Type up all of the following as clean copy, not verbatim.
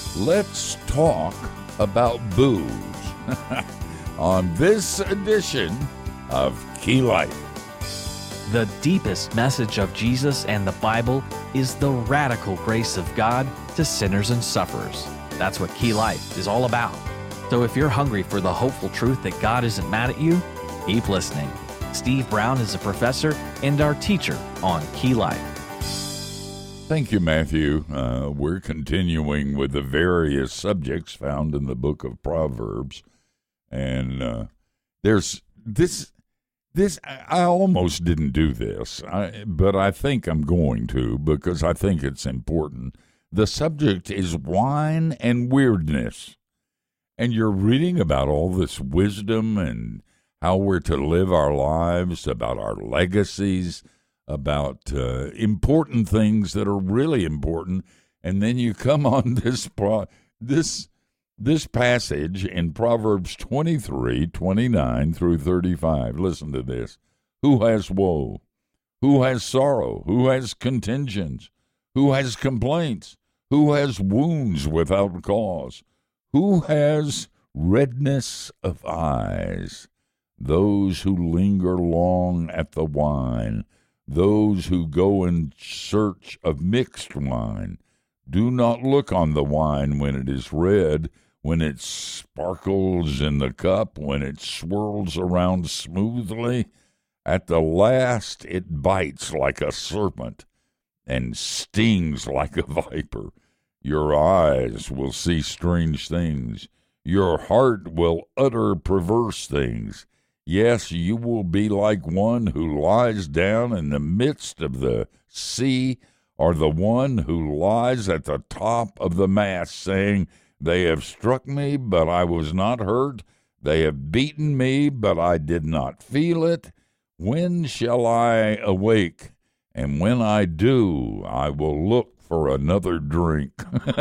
Let's talk about booze on this edition of Key Life. The deepest message of Jesus and the Bible is the radical grace of God to sinners and sufferers. That's what Key Life is all about. So if you're hungry for the hopeful truth that God isn't mad at you, keep listening. Steve Brown is a professor and our teacher on Key Life. Thank you, Matthew. We're continuing with the various subjects found in the book of Proverbs. And there's this, I almost didn't do this, but I think I'm going to because I think it's important. The subject is wine and weirdness. And you're reading about all this wisdom and how we're to live our lives, about our legacies, about important things that are really important, and then you come on this passage in Proverbs 23:29 through 35. Listen to this. Who has woe? Who has sorrow? Who has contentions? Who has complaints? Who has wounds without cause? Who has redness of eyes? Those who linger long at the wine, those who go in search of mixed wine. Do not look on the wine when it is red, when it sparkles in the cup, when it swirls around smoothly. At the last it bites like a serpent and stings like a viper. Your eyes will see strange things. Your heart will utter perverse things. Yes, you will be like one who lies down in the midst of the sea, or the one who lies at the top of the mast, saying, They have struck me, but I was not hurt. They have beaten me, but I did not feel it. When shall I awake? And when I do, I will look for another drink.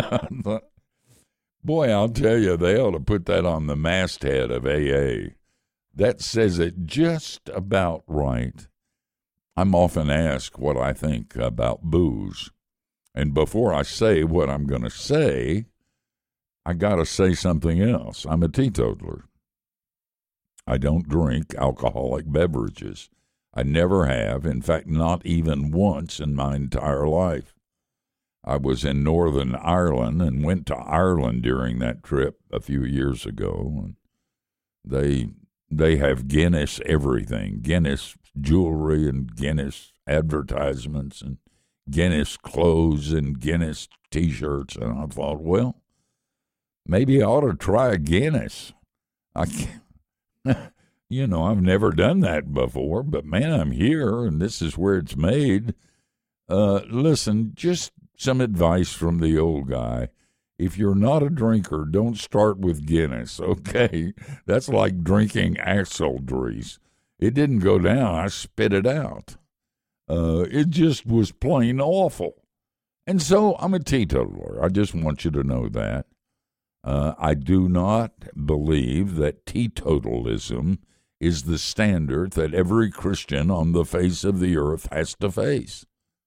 Boy, I'll tell you, they ought to put that on the masthead of AA. That says it just about right. I'm often asked what I think about booze. And before I say what I'm going to say, I got to say something else. I'm a teetotaler. I don't drink alcoholic beverages. I never have. In fact, not even once in my entire life. I was in Northern Ireland and went to Ireland during that trip a few years ago. And they have Guinness everything, Guinness jewelry and Guinness advertisements and Guinness clothes and Guinness T-shirts. And I thought, well, maybe I ought to try a Guinness. I can't, I've never done that before, but man, I'm here and this is where it's made. Listen, just some advice from the old guy. If you're not a drinker, don't start with Guinness, okay? That's like drinking axle grease. It didn't go down. I spit it out. It just was plain awful. And so I'm a teetotaler. I just want you to know that. I do not believe that teetotalism is the standard that every Christian on the face of the earth has to face.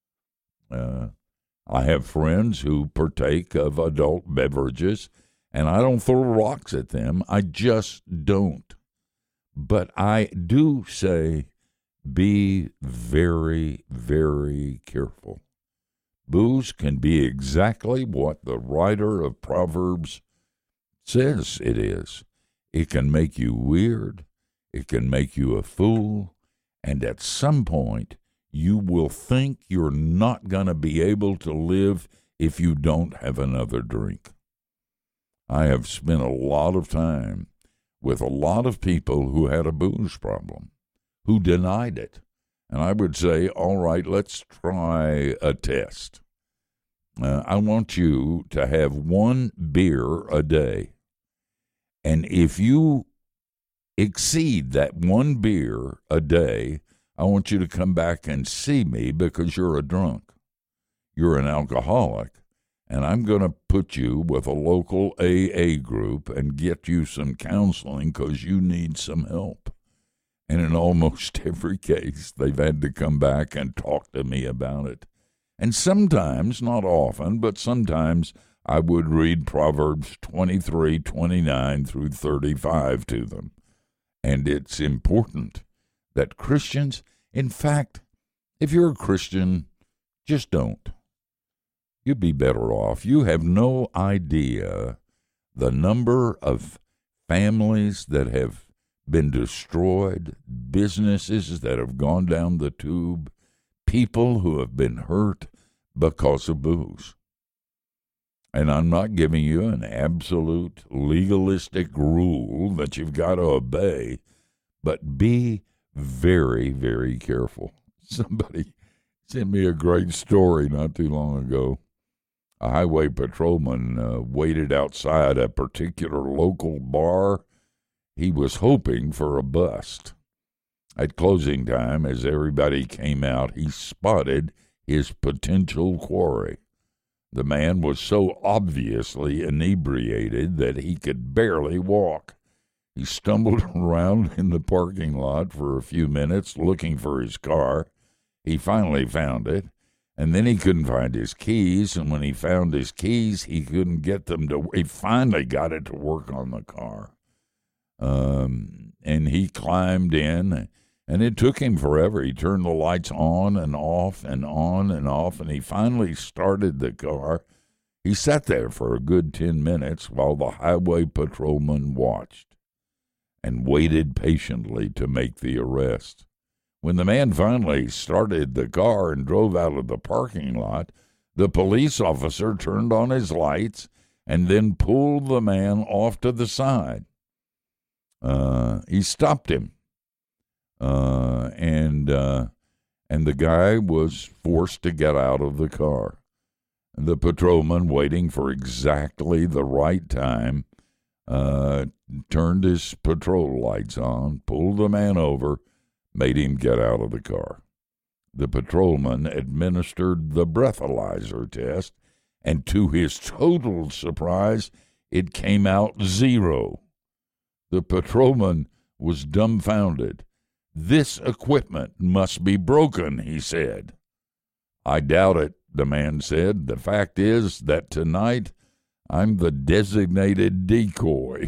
I have friends who partake of adult beverages, and I don't throw rocks at them. I just don't. But I do say, be very, very careful. Booze can be exactly what the writer of Proverbs says it is. It can make you weird. It can make you a fool. And at some point, you will think you're not going to be able to live if you don't have another drink. I have spent a lot of time with a lot of people who had a booze problem, who denied it. And I would say, all right, let's try a test. I want you to have one beer a day. And if you exceed that one beer a day, I want you to come back and see me because you're a drunk. You're an alcoholic, and I'm going to put you with a local AA group and get you some counseling because you need some help. And in almost every case, they've had to come back and talk to me about it. And sometimes, not often, but sometimes I would read Proverbs 23:29 through 35 to them. And it's important that Christians, in fact, if you're a Christian, just don't. You'd be better off. You have no idea the number of families that have been destroyed, businesses that have gone down the tube, people who have been hurt because of booze. And I'm not giving you an absolute legalistic rule that you've got to obey, but be very, very careful. Somebody sent me a great story not too long ago. A highway patrolman waited outside a particular local bar. He was hoping for a bust. At closing time, as everybody came out, he spotted his potential quarry. The man was so obviously inebriated that he could barely walk. He stumbled around in the parking lot for a few minutes looking for his car. He finally found it, and then he couldn't find his keys, and when he found his keys, he couldn't get them to... He finally got it to work on the car. And he climbed in, and it took him forever. He turned the lights on and off and on and off, and he finally started the car. He sat there for a good 10 minutes while the highway patrolman watched and waited patiently to make the arrest. When the man finally started the car and drove out of the parking lot, the police officer turned on his lights and then pulled the man off to the side. He stopped him, and the guy was forced to get out of the car. The patrolman, waiting for exactly the right time, turned his patrol lights on, pulled the man over, made him get out of the car. The patrolman administered the breathalyzer test, and to his total surprise, it came out 0. The patrolman was dumbfounded. "This equipment must be broken," he said. "I doubt it," the man said. "The fact is that tonight I'm the designated decoy."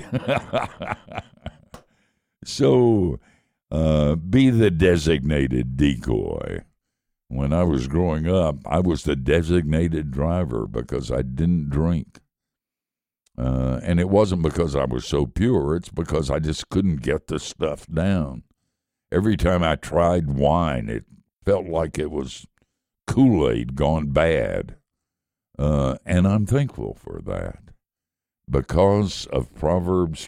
So, be the designated decoy. When I was growing up, I was the designated driver because I didn't drink. And it wasn't because I was so pure. It's because I just couldn't get the stuff down. Every time I tried wine, it felt like it was Kool-Aid gone bad. And I'm thankful for that because of Proverbs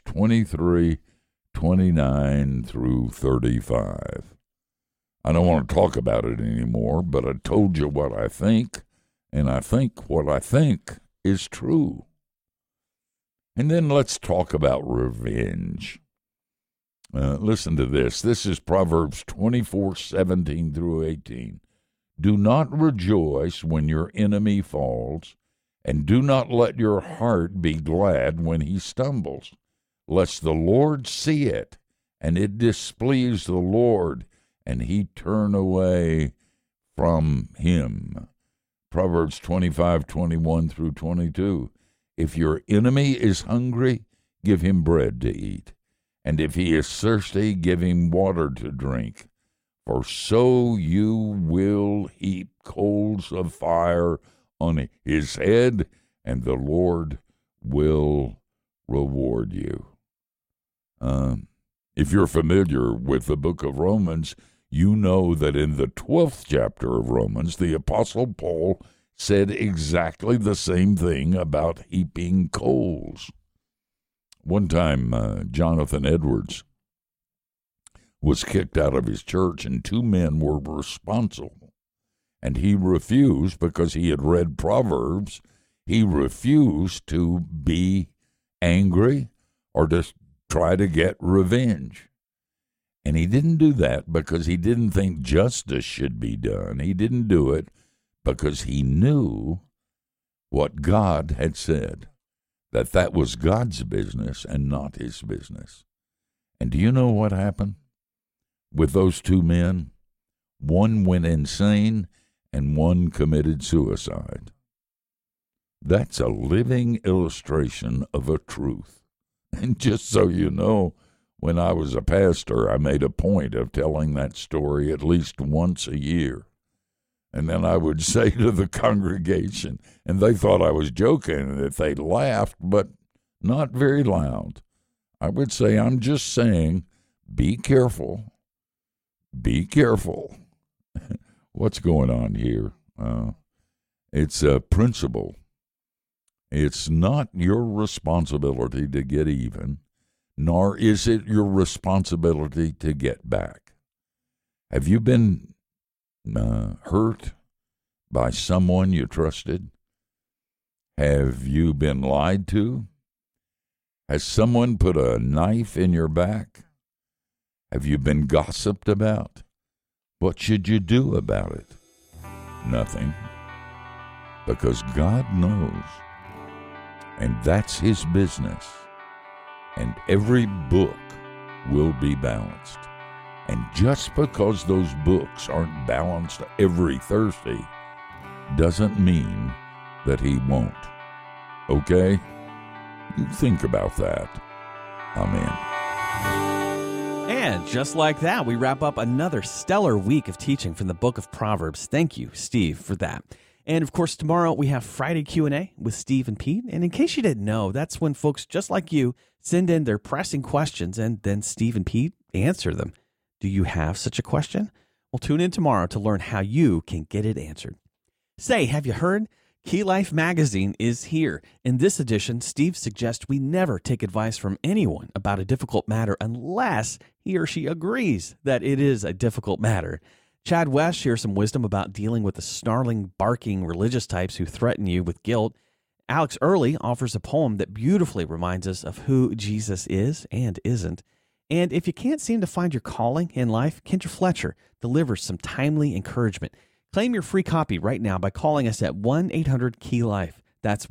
23:29 through 35. I don't want to talk about it anymore, but I told you what I think, and I think what I think is true. And then let's talk about revenge. Listen to this. This is Proverbs 24:17 through 18. "Do not rejoice when your enemy falls, and do not let your heart be glad when he stumbles, lest the Lord see it, and it displease the Lord, and he turn away from him." Proverbs 25:21 through 22. "If your enemy is hungry, give him bread to eat, and if he is thirsty, give him water to drink. For so you will heap coals of fire on his head, and the Lord will reward you." If you're familiar with the book of Romans, you know that in the 12th chapter of Romans, the Apostle Paul said exactly the same thing about heaping coals. One time, Jonathan Edwards was kicked out of his church, and 2 men were responsible. And he refused, because he had read Proverbs, he refused to be angry or to try to get revenge. And he didn't do that because he didn't think justice should be done. He didn't do it because he knew what God had said, that was God's business and not his business. And do you know what happened with those 2 men? One went insane and one committed suicide. That's a living illustration of a truth. And just so you know, when I was a pastor, I made a point of telling that story at least once a year. And then I would say to the congregation, and they thought I was joking, and that they laughed, but not very loud. I would say, I'm just saying, be careful. Be careful. What's going on here? It's a principle. It's not your responsibility to get even, nor is it your responsibility to get back. Have you been hurt by someone you trusted? Have you been lied to? Has someone put a knife in your back? Have you been gossiped about? What should you do about it? Nothing. Because God knows. And that's his business. And every book will be balanced. And just because those books aren't balanced every Thursday doesn't mean that he won't. Okay? You think about that. Amen. And just like that, we wrap up another stellar week of teaching from the book of Proverbs. Thank you, Steve, for that. And of course, tomorrow we have Friday Q&A with Steve and Pete. And in case you didn't know, that's when folks just like you send in their pressing questions and then Steve and Pete answer them. Do you have such a question? Well, tune in tomorrow to learn how you can get it answered. Say, have you heard? Key Life Magazine is here. In this edition, Steve suggests we never take advice from anyone about a difficult matter unless he or she agrees that it is a difficult matter. Chad West shares some wisdom about dealing with the snarling, barking religious types who threaten you with guilt. Alex Early offers a poem that beautifully reminds us of who Jesus is and isn't. And if you can't seem to find your calling in life, Kendra Fletcher delivers some timely encouragement. Claim your free copy right now by calling us at 1-800-KEY-LIFE. That's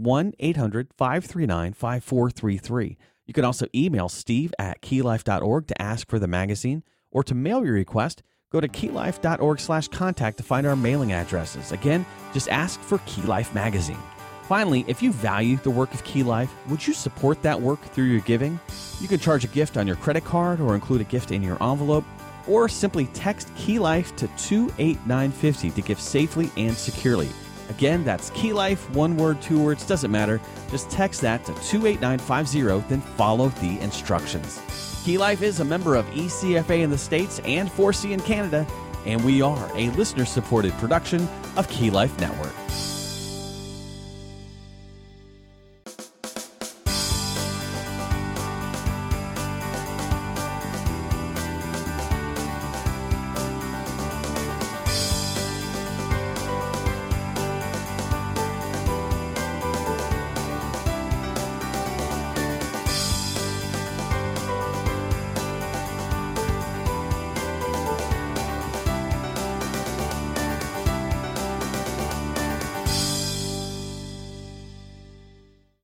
1-800-539-5433. You can also email steve@keylife.org to ask for the magazine, or to mail your request, go to keylife.org/contact to find our mailing addresses. Again, just ask for Key Life Magazine. Finally, if you value the work of Key Life, would you support that work through your giving? You can charge a gift on your credit card or include a gift in your envelope, or simply text Key Life to 28950 to give safely and securely. Again, that's Key Life, one word, two words, doesn't matter. Just text that to 28950, then follow the instructions. Key Life is a member of ECFA in the States and 4C in Canada, and we are a listener-supported production of Key Life Network.